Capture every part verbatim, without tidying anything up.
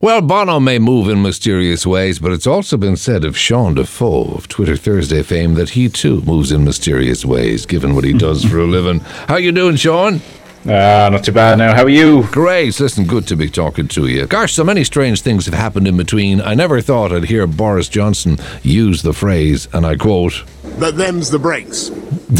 Well, Bono may move in mysterious ways, but it's also been said of Sean Defoe of Twitter Thursday fame that he too moves in mysterious ways, given what he does for a living. How you doing, Sean? Ah, uh, not too bad now. How are you? Great. Listen, good to be talking to you. Gosh, so many strange things have happened in between. I never thought I'd hear Boris Johnson use the phrase, and I quote, "But them's the breaks."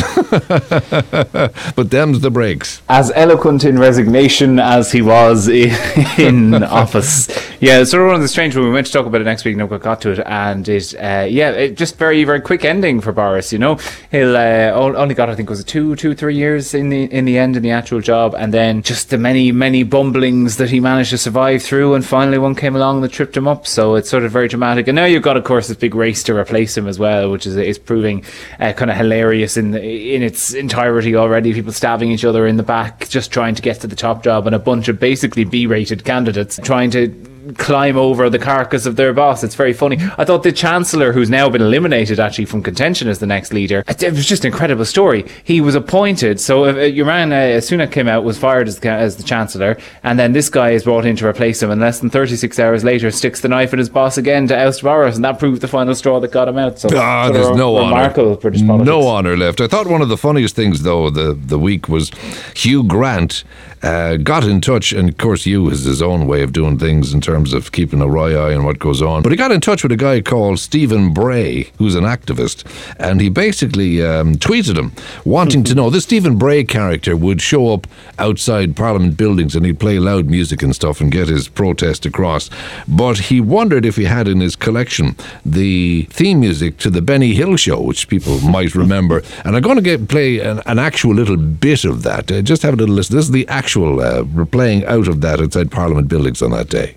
But them's the breaks. As eloquent in resignation as he was in, in office. Yeah, it's sort of one of the strange ones. We went to talk about it next week, never got to it, and it, uh, yeah, it just very, very quick ending for Boris. You know, he'll uh, only got, I think, was it two, two, three years in the in the end in the actual job, and then just the many, many bumblings that he managed to survive through, and finally one came along that tripped him up. So it's sort of very dramatic. And now you've got, of course, this big race to replace him as well, which is is proving uh, kind of hilarious in the, in its entirety already. People stabbing each other in the back, just trying to get to the top job, and a bunch of basically B-rated candidates trying to climb over the carcass of their boss. It's very funny. I thought the Chancellor, who's now been eliminated actually from contention as the next leader, it was just an incredible story. He was appointed, so uh, your man uh, Sunak came out, was fired as the, as the Chancellor, and then this guy is brought in to replace him, and less than thirty-six hours later sticks the knife in his boss again to oust Boris, and that proved the final straw that got him out. So ah, there's no remarkable honour. British politics. No honour left. I thought one of the funniest things though the, the week was Hugh Grant uh, got in touch, and of course Hugh has his own way of doing things in terms of keeping a wry eye on what goes on, but he got in touch with a guy called Stephen Bray, who's an activist, and he basically um, tweeted him wanting to know, this Stephen Bray character would show up outside Parliament buildings and he'd play loud music and stuff and get his protest across, but he wondered if he had in his collection the theme music to the Benny Hill show, which people might remember, and I'm going to get play an, an actual little bit of that. Uh, just have a little listen. This is the actual uh, replaying out of that outside Parliament buildings on that day.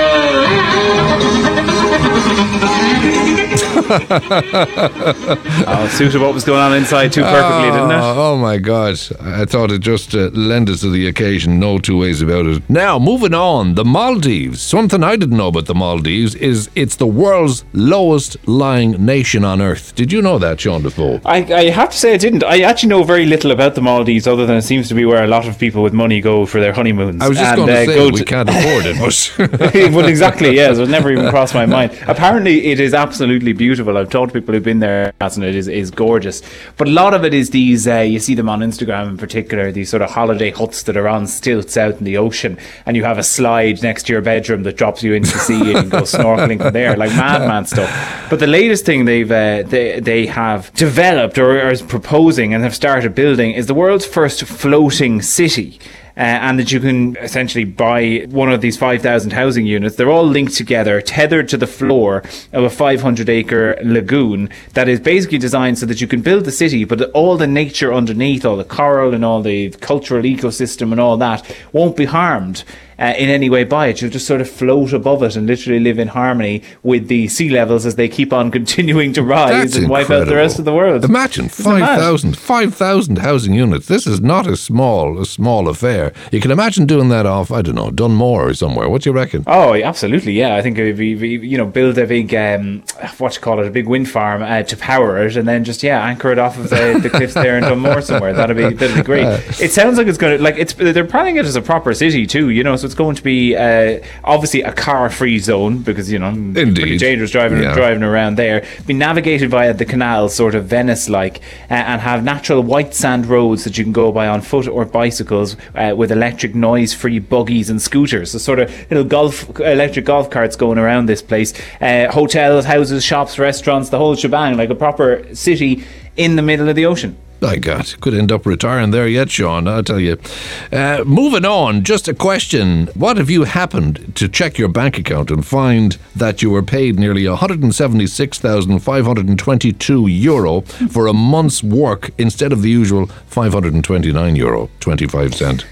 Oh, suited what was going on inside too perfectly, oh, didn't it? Oh my God, I thought it just uh, lended to the occasion, no two ways about it. Now, moving on, the Maldives. Something I didn't know about the Maldives is it's the world's lowest lying nation on earth. Did you know that, Sean Defoe? I, I have to say I didn't. I actually know very little about the Maldives, other than it seems to be where a lot of people with money go for their honeymoons. I was just and, going to uh, say, go we to can't afford it, but... well, exactly, yeah, so it never even crossed my mind. Apparently it is absolutely beautiful. I've talked to people who've been there, and it is, is gorgeous. But a lot of it is these, uh, you see them on Instagram in particular, these sort of holiday huts that are on stilts out in the ocean, and you have a slide next to your bedroom that drops you into the sea and you can go snorkeling from there, like madman stuff. But the latest thing they've uh, they, they have developed or, or is proposing and have started building is the world's first floating city. Uh, and that you can essentially buy one of these five thousand housing units. They're all linked together, tethered to the floor of a five hundred acre lagoon that is basically designed so that you can build the city, but all the nature underneath, all the coral and all the cultural ecosystem and all that won't be harmed Uh, in any way by it. You'll just sort of float above it and literally live in harmony with the sea levels as they keep on continuing to rise. That's and wipe incredible. out the rest of the world. Imagine five thousand five thousand housing units. This is not a small a small affair. You can imagine doing that off, I don't know, Dunmore or somewhere. What do you reckon? Oh, absolutely, yeah. I think if you, you know, build a big, um, what you call it, a big wind farm uh, to power it, and then just, yeah, anchor it off of the, the cliffs there in Dunmore somewhere. That'd be that'd be great. It sounds like it's going to, like, it's they're planning it as a proper city too, you know, so it's going to be uh, obviously a car-free zone because, you know, Indeed. It's pretty dangerous driving Yeah. driving around there. Be navigated via the canal, sort of Venice-like, uh, and have natural white sand roads that you can go by on foot or bicycles uh, with electric noise-free buggies and scooters. So sort of little golf, electric golf carts going around this place. Uh, hotels, houses, shops, restaurants, the whole shebang, like a proper city in the middle of the ocean. My God, could end up retiring there yet, Sean, I'll tell you. Uh, moving on, just a question. What if you happened to check your bank account and find that you were paid nearly one hundred seventy-six thousand five hundred twenty-two euro for a month's work instead of the usual five hundred twenty-nine euro twenty-five cent?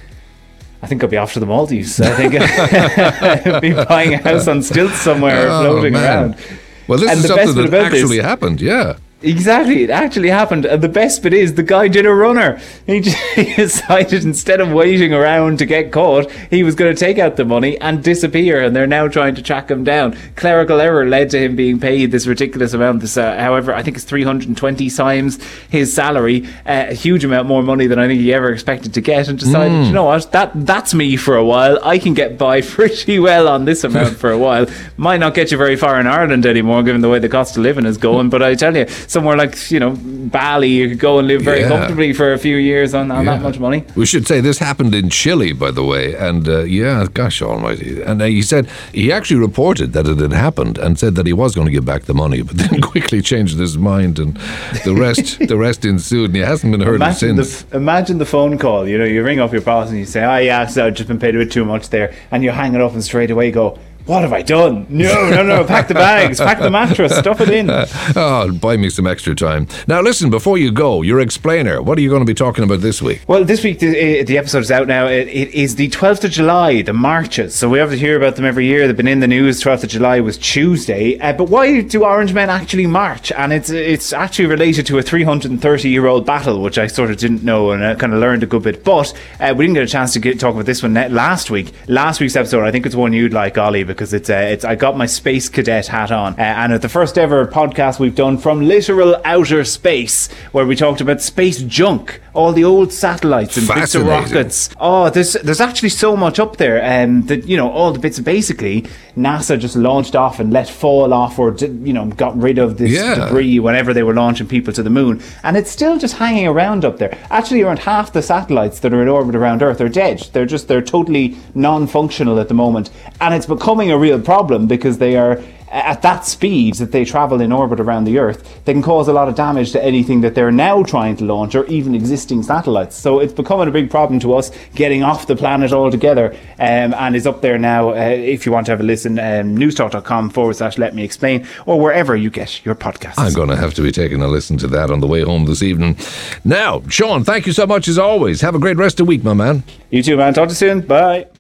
I think I'll be off to the Maldives. I think I'll be buying a house on stilts somewhere, Oh, floating man. around. Well, this And is the best something bit that about actually this- happened, yeah. Exactly, it actually happened. And the best bit is the guy did a runner. He, just, he decided instead of waiting around to get caught, he was going to take out the money and disappear. And they're now trying to track him down. Clerical error led to him being paid this ridiculous amount. This, uh, however, I think it's three hundred twenty times his salary, uh, a huge amount more money than I think he ever expected to get. And decided, mm. you know what, that that's me for a while. I can get by pretty well on this amount for a while. Might not get you very far in Ireland anymore, given the way the cost of living is going. But I tell you, somewhere like, you know, Bali, you could go and live very yeah. comfortably for a few years on, on yeah. that much money. We should say this happened in Chile, by the way, and uh, yeah, gosh almighty. And uh, he said he actually reported that it had happened and said that he was going to give back the money, but then quickly changed his mind, and the rest the rest ensued, and he hasn't been heard imagine of since. The, imagine the phone call. You know, you ring up your boss and you say, "Oh yeah, so I've just been paid a bit too much there," and you hang it up and straight away go, "What have I done? No, no, no, pack the bags, pack the mattress, stuff it in." Oh, buy me some extra time. Now listen, before you go, your explainer, what are you going to be talking about this week? Well, this week, the, the episode is out now. It, it is the twelfth of July, the marches. So we have to hear about them every year. They've been in the news. twelfth of July was Tuesday. Uh, but why do Orange Men actually march? And it's it's actually related to a three hundred thirty year old battle, which I sort of didn't know, and I kind of learned a good bit. But uh, we didn't get a chance to get, talk about this one last week. Last week's episode, I think it's one you'd like, Ollie, because it's uh, it's I got my Space Cadet hat on, uh, and it's the first ever podcast we've done from literal outer space, where we talked about space junk, all the old satellites and bits of rockets. Oh, there's there's actually so much up there, um, that, you know, all the bits basically NASA just launched off and let fall off, or did, you know, got rid of this yeah. debris whenever they were launching people to the moon, and it's still just hanging around up there. Actually, around half the satellites that are in orbit around Earth are dead. They're just they're totally non-functional at the moment, and it's becoming a real problem because they are, at that speed that they travel in orbit around the Earth, they can cause a lot of damage to anything that they're now trying to launch, or even existing satellites. So it's becoming a big problem to us getting off the planet altogether, um, and is up there now. Uh, if you want to have a listen, um, newstalk.com forward slash let me explain, or wherever you get your podcasts. I'm going to have to be taking a listen to that on the way home this evening. Now, Sean, thank you so much as always. Have a great rest of the week, my man. You too, man. Talk to you soon. Bye.